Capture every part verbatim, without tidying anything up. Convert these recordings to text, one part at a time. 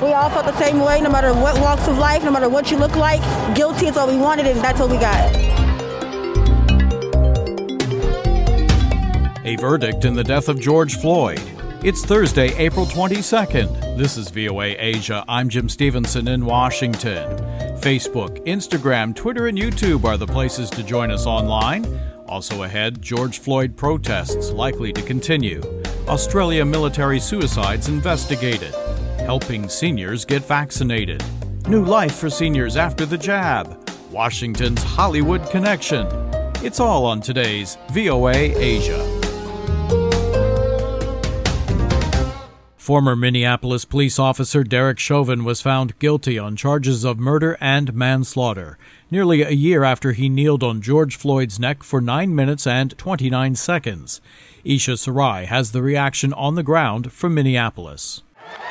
We all felt the same way, no matter what walks of life, no matter what you look like. Guilty is what we wanted, and that's what we got. A verdict in the death of George Floyd. It's Thursday, April twenty-second. This is V O A Asia. I'm Jim Stevenson in Washington. Facebook, Instagram, Twitter, and YouTube are the places to join us online. Also ahead, George Floyd protests likely to continue. Australia military suicides investigated. Helping seniors get vaccinated. New life for seniors after the jab. Washington's Hollywood connection. It's all on today's V O A Asia. Former Minneapolis police officer Derek Chauvin was found guilty on charges of murder and manslaughter, nearly a year after he kneeled on George Floyd's neck for nine minutes and twenty-nine seconds. Isha Sarai has the reaction on the ground from Minneapolis.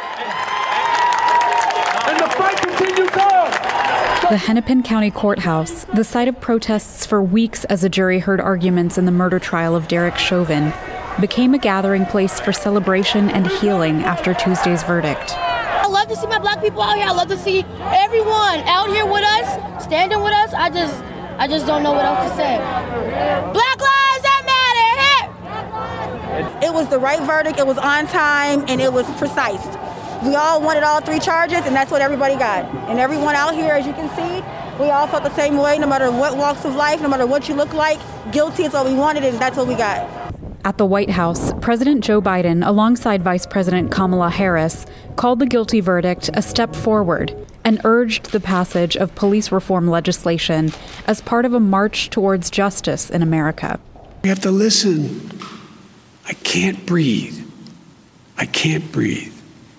And the fight continues on! The Hennepin County Courthouse, the site of protests for weeks as a jury heard arguments in the murder trial of Derek Chauvin, became a gathering place for celebration and healing after Tuesday's verdict. I love to see my black people out here. I love to see everyone out here with us, standing with us. I just, I just don't know what else to say. Black lives that matter. It was the right verdict. It was on time, and it was precise. We all wanted all three charges, and that's what everybody got. And everyone out here, as you can see, we all felt the same way, no matter what walks of life, no matter what you look like. Guilty is what we wanted, and that's what we got. At the White House, President Joe Biden, alongside Vice President Kamala Harris, called the guilty verdict a step forward and urged the passage of police reform legislation as part of a march towards justice in America. We have to listen. I can't breathe. I can't breathe.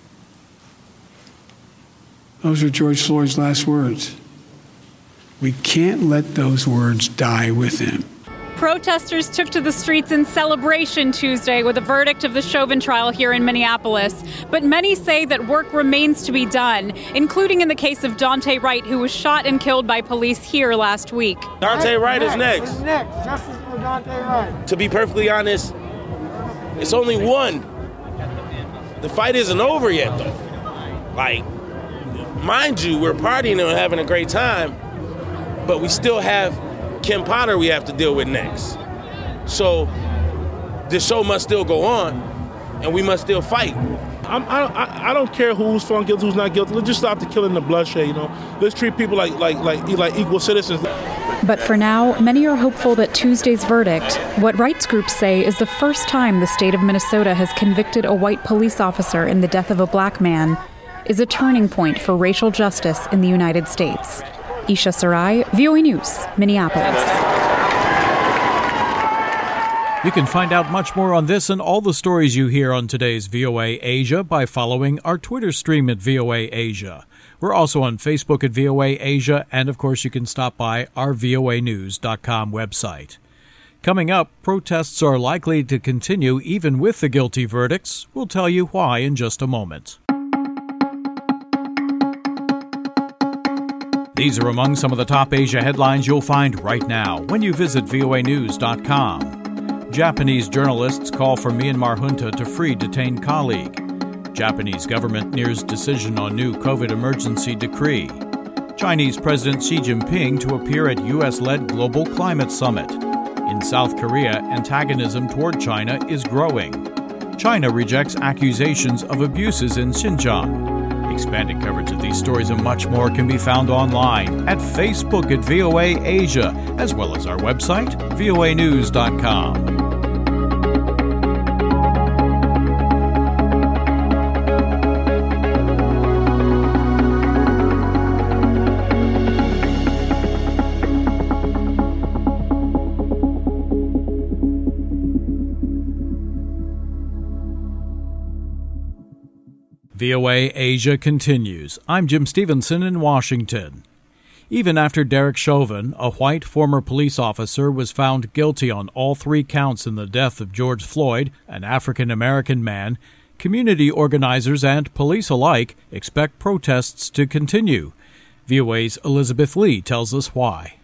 Those are George Floyd's last words. We can't let those words die with him. Protesters took to the streets in celebration Tuesday with a verdict of the Chauvin trial here in Minneapolis. But many say that work remains to be done, including in the case of Daunte Wright, who was shot and killed by police here last week. Daunte Wright is next. Who's next? Justice for Daunte Wright. To be perfectly honest, it's only one. The fight isn't over yet, though. Like, mind you, we're partying and having a great time, but we still have Kim Potter we have to deal with next. So the show must still go on, and we must still fight. I'm, I, I don't care who's found guilty, who's not guilty. Let's just stop the killing, the bloodshed, you know. Let's treat people like like like like equal citizens. But for now, many are hopeful that Tuesday's verdict, what rights groups say is the first time the state of Minnesota has convicted a white police officer in the death of a black man, is a turning point for racial justice in the United States. Isha Sarai, V O A News, Minneapolis. You can find out much more on this and all the stories you hear on today's V O A Asia by following our Twitter stream at V O A Asia. We're also on Facebook at V O A Asia, and of course you can stop by our V O A news dot com website. Coming up, protests are likely to continue even with the guilty verdicts. We'll tell you why in just a moment. These are among some of the top Asia headlines you'll find right now when you visit V O A news dot com. Japanese journalists call for Myanmar junta to free detained colleague. Japanese government nears decision on new COVID emergency decree. Chinese President Xi Jinping to appear at U S-led Global Climate Summit. In South Korea, antagonism toward China is growing. China rejects accusations of abuses in Xinjiang. Expanded coverage of these stories and much more can be found online at Facebook at V O A Asia, as well as our website, V O A news dot com. V O A Asia continues. I'm Jim Stevenson in Washington. Even after Derek Chauvin, a white former police officer, was found guilty on all three counts in the death of George Floyd, an African-American man, community organizers and police alike expect protests to continue. V O A's Elizabeth Lee tells us why.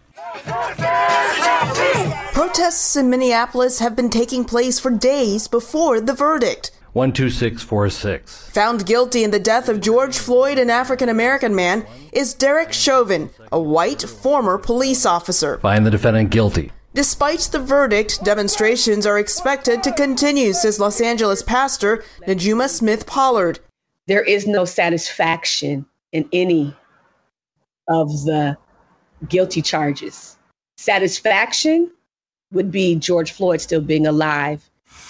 Protests in Minneapolis have been taking place for days before the verdict. one two six four six. Found guilty in the death of George Floyd, an African-American man, is Derek Chauvin, a white former police officer. Find the defendant guilty. Despite the verdict, demonstrations are expected to continue, says Los Angeles pastor Najuma Smith Pollard. There is no satisfaction in any of the guilty charges. Satisfaction would be George Floyd still being alive.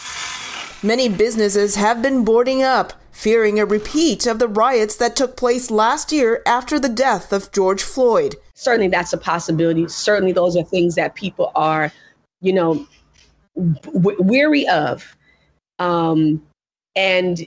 Many businesses have been boarding up, fearing a repeat of the riots that took place last year after the death of George Floyd. Certainly that's a possibility. Certainly those are things that people are, you know, w- weary of. Um, and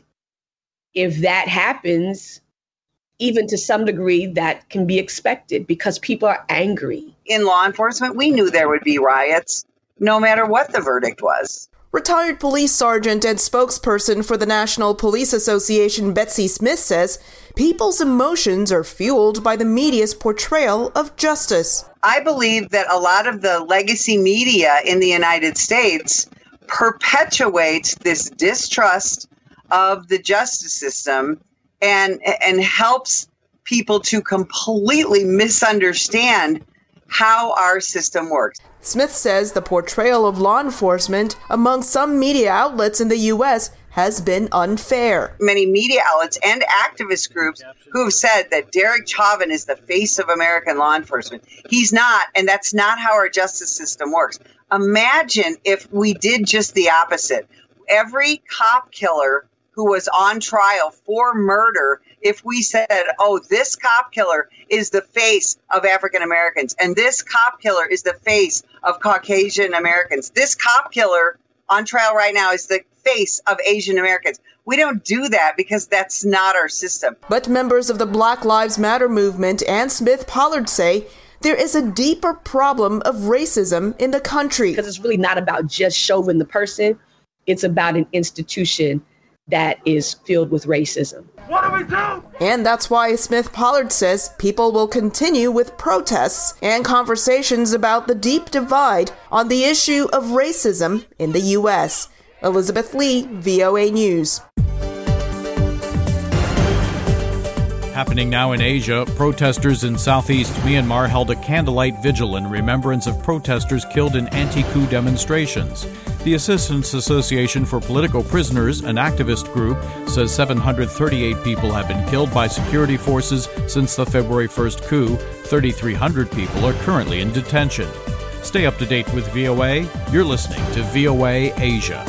if that happens, even to some degree, that can be expected because people are angry. In law enforcement, we knew there would be riots, no matter what the verdict was. Retired police sergeant and spokesperson for the National Police Association, Betsy Smith, says people's emotions are fueled by the media's portrayal of justice. I believe that a lot of the legacy media in the United States perpetuates this distrust of the justice system and and helps people to completely misunderstand how our system works. Smith says the portrayal of law enforcement among some media outlets in the U S has been unfair. Many media outlets and activist groups who have said that Derek Chauvin is the face of American law enforcement. He's not, and that's not how our justice system works. Imagine if we did just the opposite. Every cop killer who was on trial for murder, if we said, oh, this cop killer is the face of African Americans, and this cop killer is the face of Caucasian Americans. This cop killer on trial right now is the face of Asian Americans. We don't do that because that's not our system. But members of the Black Lives Matter movement and Smith Pollard say there is a deeper problem of racism in the country. Because it's really not about just Chauvin the person. It's about an institution that is filled with racism. What do we do? And that's why Smith Pollard says people will continue with protests and conversations about the deep divide on the issue of racism in the U S. Elizabeth Lee, V O A News. Happening now in Asia, protesters in southeast Myanmar held a candlelight vigil in remembrance of protesters killed in anti-coup demonstrations. The Assistance Association for Political Prisoners, an activist group, says seven hundred thirty-eight people have been killed by security forces since the February first coup. thirty-three hundred people are currently in detention. Stay up to date with V O A. You're listening to V O A Asia.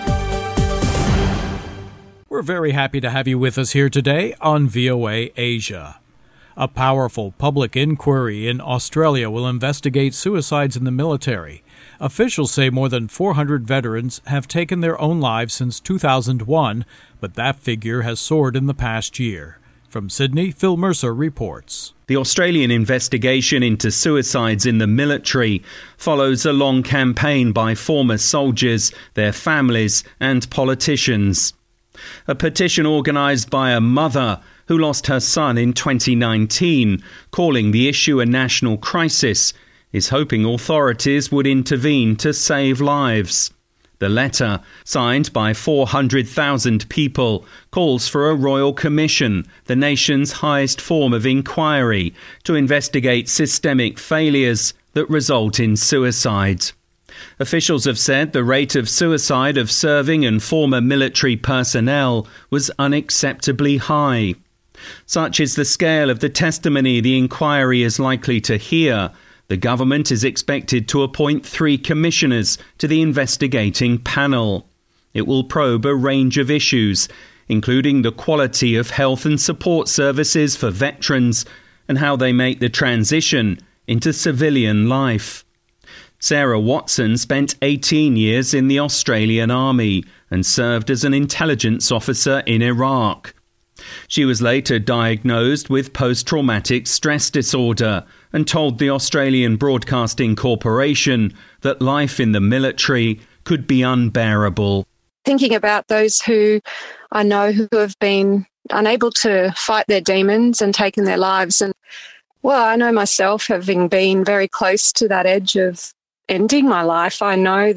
We're very happy to have you with us here today on V O A Asia. A powerful public inquiry in Australia will investigate suicides in the military. Officials say more than four hundred veterans have taken their own lives since two thousand one, but that figure has soared in the past year. From Sydney, Phil Mercer reports. The Australian investigation into suicides in the military follows a long campaign by former soldiers, their families, and politicians. A petition organised by a mother who lost her son in twenty nineteen, calling the issue a national crisis, is hoping authorities would intervene to save lives. The letter, signed by four hundred thousand people, calls for a royal commission, the nation's highest form of inquiry, to investigate systemic failures that result in suicide. Officials have said the rate of suicide of serving and former military personnel was unacceptably high. Such is the scale of the testimony the inquiry is likely to hear. The government is expected to appoint three commissioners to the investigating panel. It will probe a range of issues, including the quality of health and support services for veterans and how they make the transition into civilian life. Sarah Watson spent eighteen years in the Australian Army and served as an intelligence officer in Iraq. She was later diagnosed with post-traumatic stress disorder and told the Australian Broadcasting Corporation that life in the military could be unbearable. Thinking about those who I know who have been unable to fight their demons and taken their lives. And, well, I know myself, having been very close to that edge of ending my life, I know that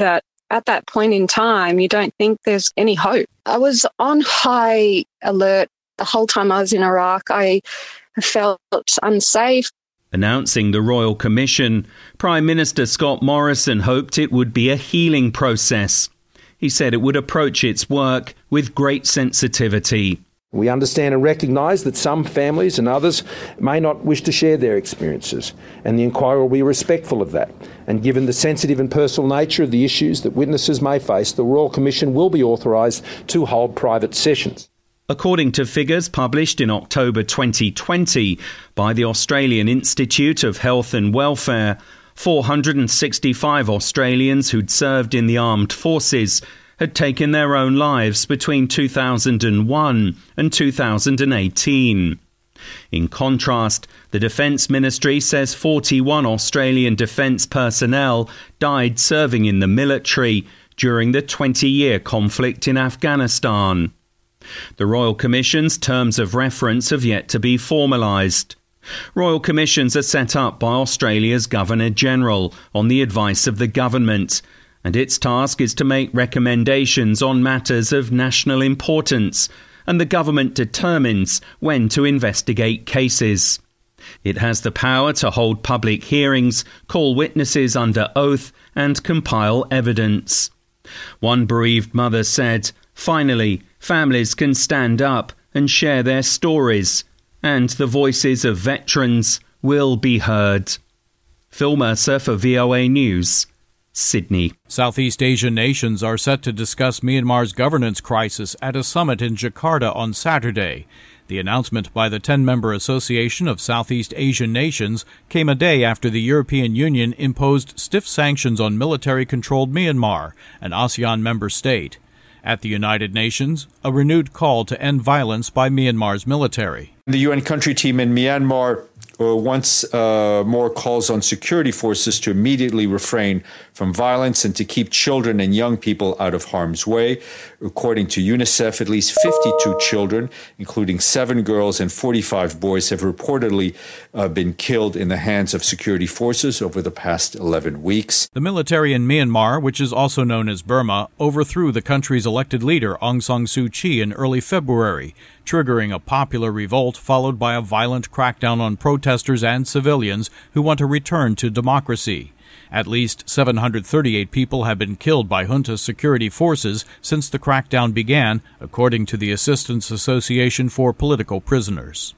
at that point in time, you don't think there's any hope. I was on high alert the whole time I was in Iraq. I felt unsafe. Announcing the Royal Commission, Prime Minister Scott Morrison hoped it would be a healing process. He said it would approach its work with great sensitivity. We understand and recognise that some families and others may not wish to share their experiences, and the inquiry will be respectful of that. And given the sensitive and personal nature of the issues that witnesses may face, the Royal Commission will be authorised to hold private sessions. According to figures published in October twenty twenty by the Australian Institute of Health and Welfare, four hundred sixty-five Australians who'd served in the armed forces had taken their own lives between two thousand one and two thousand eighteen. In contrast, the Defence Ministry says forty-one Australian defence personnel died serving in the military during the twenty-year conflict in Afghanistan. The Royal Commission's terms of reference have yet to be formalised. Royal Commissions are set up by Australia's Governor-General on the advice of the government, and its task is to make recommendations on matters of national importance, and the government determines when to investigate cases. It has the power to hold public hearings, call witnesses under oath, and compile evidence. One bereaved mother said, "Finally, families can stand up and share their stories, and the voices of veterans will be heard." Phil Mercer for V O A News, Sydney. Southeast Asian nations are set to discuss Myanmar's governance crisis at a summit in Jakarta on Saturday. The announcement by the ten-member Association of Southeast Asian Nations came a day after the European Union imposed stiff sanctions on military-controlled Myanmar, an ASEAN member state. At the United Nations, a renewed call to end violence by Myanmar's military. The U N country team in Myanmar uh, once uh, more calls on security forces to immediately refrain from violence and to keep children and young people out of harm's way. According to UNICEF, at least fifty-two children, including seven girls and forty-five boys, have reportedly uh, been killed in the hands of security forces over the past eleven weeks. The military in Myanmar, which is also known as Burma, overthrew the country's elected leader Aung San Suu Kyi in early February, triggering a popular revolt followed by a violent crackdown on protesters and civilians who want a return to democracy. At least seven hundred thirty-eight people have been killed by junta security forces since the crackdown began, according to the Assistance Association for Political Prisoners.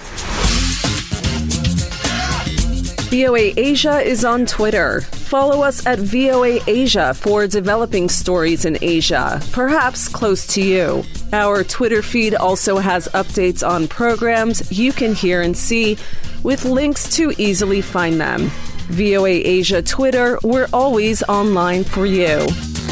V O A Asia is on Twitter. Follow us at V O A Asia for developing stories in Asia, perhaps close to you. Our Twitter feed also has updates on programs you can hear and see, with links to easily find them. V O A Asia Twitter, we're always online for you.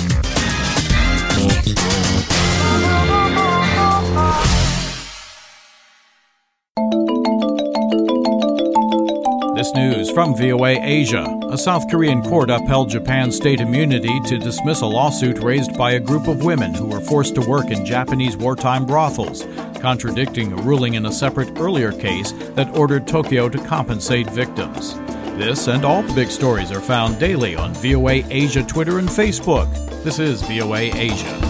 This news from V O A Asia. A South Korean court upheld Japan's state immunity to dismiss a lawsuit raised by a group of women who were forced to work in Japanese wartime brothels, contradicting a ruling in a separate earlier case that ordered Tokyo to compensate victims. This and all the big stories are found daily on V O A Asia Twitter and Facebook. This is V O A Asia.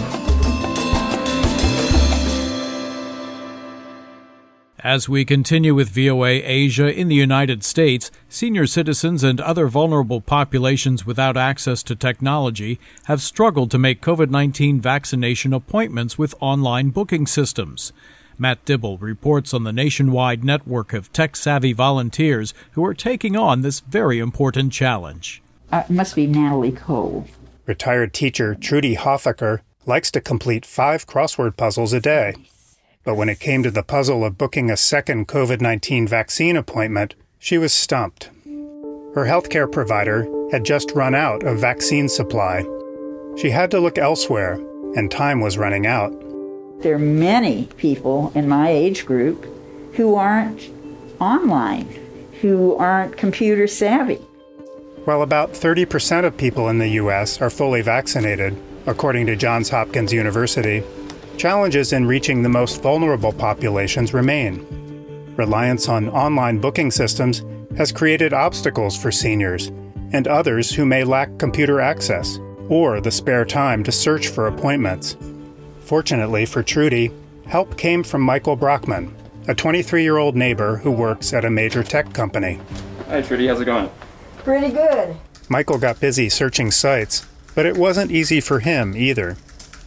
As we continue with V O A Asia, in the United States, senior citizens and other vulnerable populations without access to technology have struggled to make COVID nineteen vaccination appointments with online booking systems. Matt Dibble reports on the nationwide network of tech-savvy volunteers who are taking on this very important challenge. Uh, it must be Natalie Cole. Retired teacher Trudy Hoffaker likes to complete five crossword puzzles a day. But when it came to the puzzle of booking a second COVID nineteen vaccine appointment, she was stumped. Her healthcare provider had just run out of vaccine supply. She had to look elsewhere, and time was running out. There are many people in my age group who aren't online, who aren't computer savvy. While about thirty percent of people in the U S are fully vaccinated, according to Johns Hopkins University, challenges in reaching the most vulnerable populations remain. Reliance on online booking systems has created obstacles for seniors and others who may lack computer access. or the spare time to search for appointments. Fortunately for Trudy, help came from Michael Brockman, a twenty-three-year-old neighbor who works at a major tech company. Hi, Trudy. How's it going? Pretty good. Michael got busy searching sites, but it wasn't easy for him either.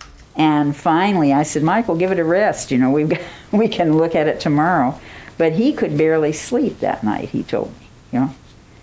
And finally, I said, Michael, give it a rest. You know, we've got, we can look at it tomorrow. But he could barely sleep that night, he told me, you know.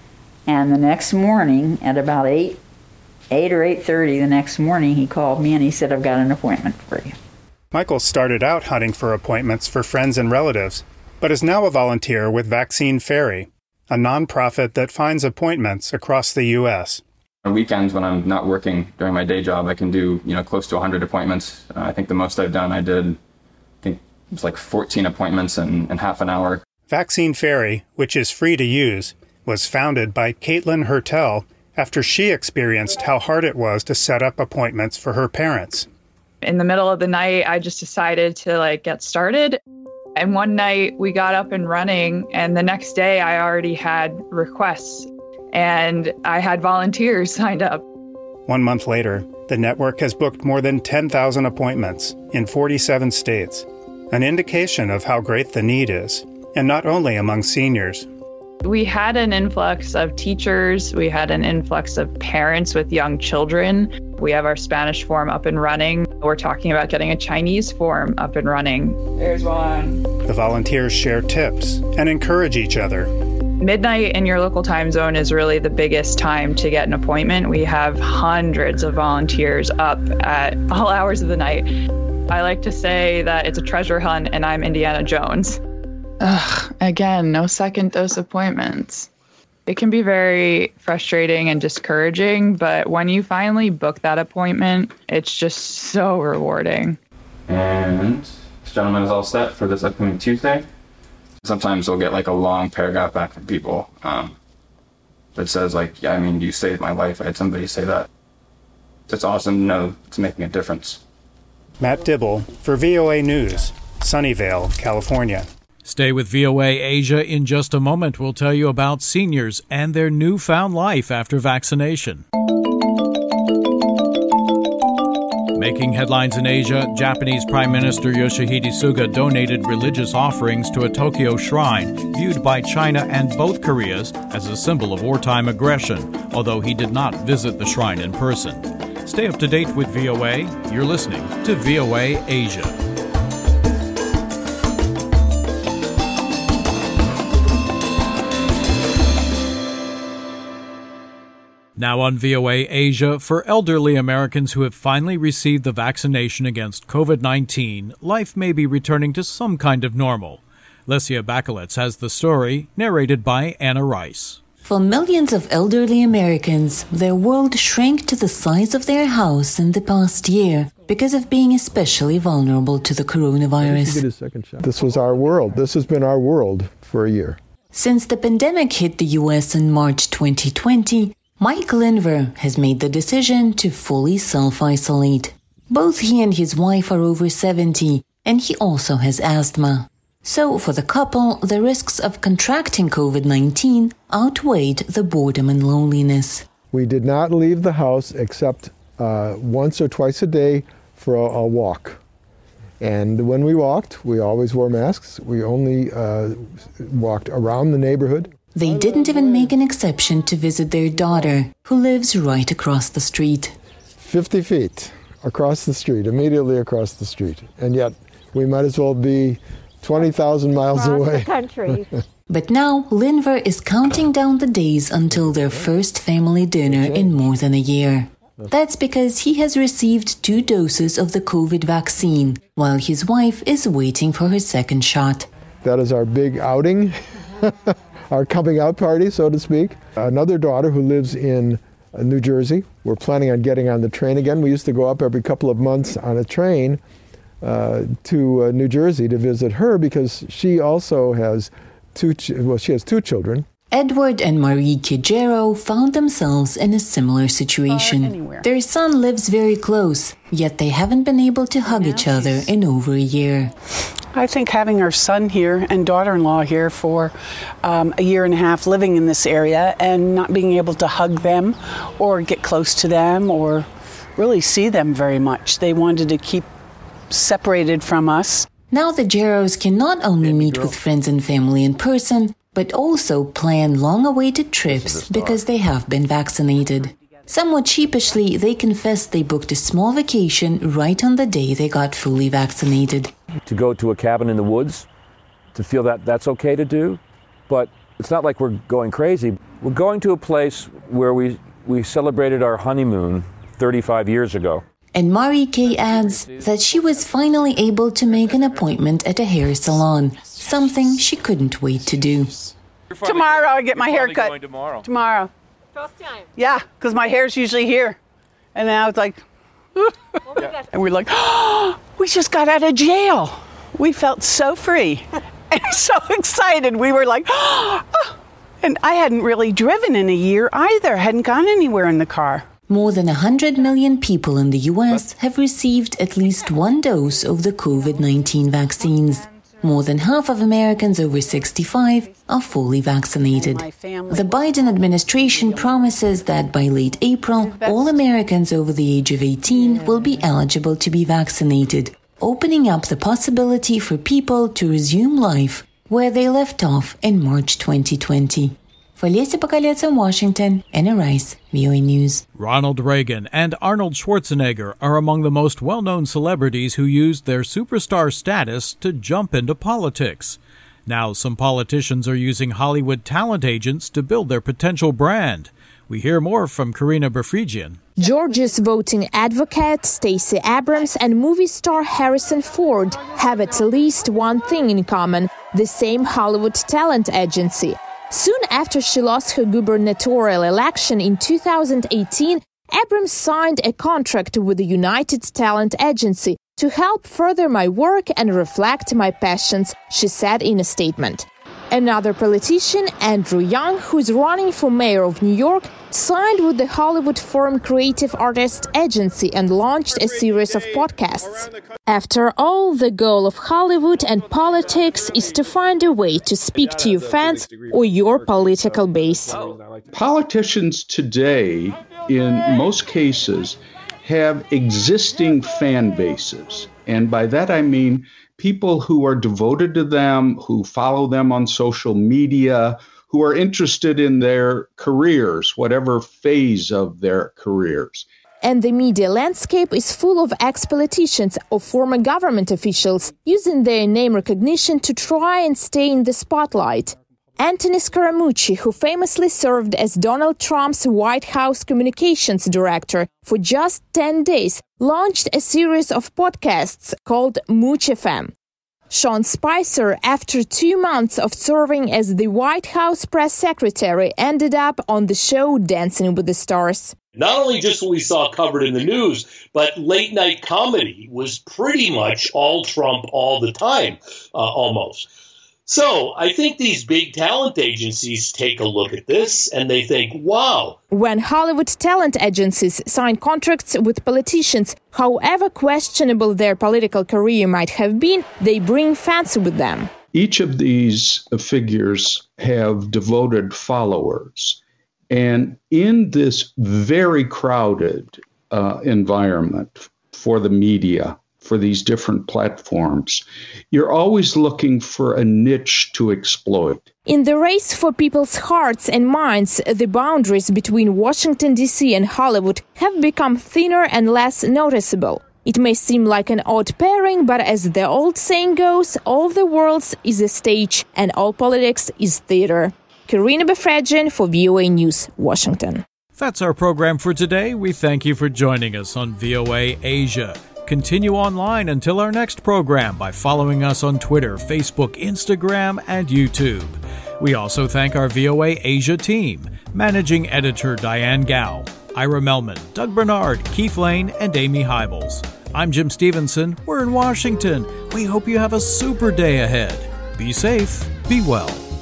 And the next morning, at about eight, eight or eight thirty the next morning, he called me and he said, I've got an appointment for you. Michael started out hunting for appointments for friends and relatives, but is now a volunteer with Vaccine Ferry, a nonprofit that finds appointments across the U S On weekends, when I'm not working during my day job, I can do, you know, close to one hundred appointments. Uh, I think the most I've done, I did, I think it was like fourteen appointments in, in half an hour. Vaccine Ferry, which is free to use, was founded by Caitlin Hertel after she experienced how hard it was to set up appointments for her parents. In the middle of the night, I just decided to like get started. And one night we got up and running, and the next day I already had requests and I had volunteers signed up. One month later, the network has booked more than ten thousand appointments in forty-seven states, an indication of how great the need is, and not only among seniors. We had an influx of teachers. We had an influx of parents with young children. We have our Spanish form up and running. We're talking about getting a Chinese form up and running. There's one. The volunteers share tips and encourage each other. Midnight in your local time zone is really the biggest time to get an appointment. We have hundreds of volunteers up at all hours of the night. I like to say that it's a treasure hunt and I'm Indiana Jones. Ugh, again, no second dose appointments. It can be very frustrating and discouraging, but when you finally book that appointment, it's just so rewarding. And this gentleman is all set for this upcoming Tuesday. Sometimes we'll get like a long paragraph back from people um, that says like, yeah, I mean, you saved my life. I had somebody say that. It's awesome to know it's making a difference. Matt Dibble for V O A News, Sunnyvale, California. Stay with V O A Asia. In just a moment, we'll tell you about seniors and their newfound life after vaccination. Making headlines in Asia, Japanese Prime Minister Yoshihide Suga donated religious offerings to a Tokyo shrine viewed by China and both Koreas as a symbol of wartime aggression, although he did not visit the shrine in person. Stay up to date with V O A. You're listening to V O A Asia. Now on V O A Asia, for elderly Americans who have finally received the vaccination against covid nineteen, life may be returning to some kind of normal. Lesia Bakalets has the story, narrated by Anna Rice. For millions of elderly Americans, their world shrank to the size of their house in the past year because of being especially vulnerable to the coronavirus. This was our world. This has been our world for a year. Since the pandemic hit the U S in March twenty twenty, Mike Linver has made the decision to fully self-isolate. Both he and his wife are over seventy, and he also has asthma. So for the couple, the risks of contracting covid nineteen outweighed the boredom and loneliness. We did not leave the house except uh, once or twice a day for a, a walk. And when we walked, we always wore masks. We only uh, walked around the neighborhood. They didn't even make an exception to visit their daughter, who lives right across the street. fifty feet across the street, immediately across the street. And yet, we might as well be twenty thousand miles across away. The country. But now, Linver is counting down the days until their first family dinner in more than a year. That's because he has received two doses of the COVID vaccine, while his wife is waiting for her second shot. That is our big outing. Our coming out party, so to speak. Another daughter who lives in New Jersey. We're planning on getting on the train again. We used to go up every couple of months on a train uh, to uh, New Jersey to visit her because she also has two, ch- well, she has two children. Edward and Marie Kijero found themselves in a similar situation. Their son lives very close, yet they haven't been able to hug each other in over a year. I think having our son here and daughter-in-law here for um, a year and a half living in this area and not being able to hug them or get close to them or really see them very much. They wanted to keep separated from us. Now the Jarrows can not only meet with friends and family in person, but also plan long-awaited trips because they have been vaccinated. Somewhat sheepishly, they confess they booked a small vacation right on the day they got fully vaccinated. To go to a cabin in the woods, to feel that that's okay to do, but it's not like we're going crazy. We're going to a place where we, we celebrated our honeymoon thirty-five years ago. And Mari Kay adds that she was finally able to make an appointment at a hair salon, something she couldn't wait to do. Tomorrow I get my hair cut. Going tomorrow. Tomorrow. First time. Yeah, because my hair's usually here. And now it's like, and we're like, oh, we just got out of jail. We felt so free and so excited. We were like, oh. And I hadn't really driven in a year either. Hadn't gone anywhere in the car. More than one hundred million people in the U S have received at least one dose of the COVID nineteen vaccines. More than half of Americans over sixty-five are fully vaccinated. The Biden administration promises that by late April, all Americans over the age of eighteen will be eligible to be vaccinated, opening up the possibility for people to resume life where they left off in March twenty twenty. For Lisa Pakalets in Washington, Anna Rice, V O A News. Ronald Reagan and Arnold Schwarzenegger are among the most well-known celebrities who used their superstar status to jump into politics. Now some politicians are using Hollywood talent agents to build their potential brand. We hear more from Karina Berfrigian. Georgia's voting advocate Stacey Abrams and movie star Harrison Ford have at least one thing in common: the same Hollywood talent agency. Soon after she lost her gubernatorial election in two thousand eighteen, Abrams signed a contract with the United Talent Agency to help further my work and reflect my passions, she said in a statement. Another politician, Andrew Yang, who is running for mayor of New York, signed with the Hollywood firm Creative Artists Agency and launched a series of podcasts. After all, the goal of Hollywood and politics is to find a way to speak to your fans or your political base. Politicians today, in most cases, have existing fan bases. And by that I mean people who are devoted to them, who follow them on social media, who are interested in their careers, whatever phase of their careers. And the media landscape is full of ex-politicians or former government officials using their name recognition to try and stay in the spotlight. Anthony Scaramucci, who famously served as Donald Trump's White House communications director for just ten days, launched a series of podcasts called Mooch F M. Sean Spicer, after two months of serving as the White House press secretary, ended up on the show Dancing with the Stars. Not only just what we saw covered in the news, but late night comedy was pretty much all Trump all the time, uh, almost. So I think these big talent agencies take a look at this and they think, wow. When Hollywood talent agencies sign contracts with politicians, however questionable their political career might have been, they bring fans with them. Each of these figures have devoted followers. And in this very crowded uh, environment for the media, for these different platforms, you're always looking for a niche to exploit. In the race for people's hearts and minds, the boundaries between Washington, D C and Hollywood have become thinner and less noticeable. It may seem like an odd pairing, but as the old saying goes, all the world is a stage and all politics is theater. Karina Berfrigian for V O A News, Washington. That's our program for today. We thank you for joining us on V O A Asia. Continue online until our next program by following us on Twitter, Facebook, Instagram, and YouTube. We also thank our V O A Asia team, Managing Editor Diane Gow, Ira Melman, Doug Bernard, Keith Lane, and Amy Hybels. I'm Jim Stevenson. We're in Washington. We hope you have a super day ahead. Be safe. Be well.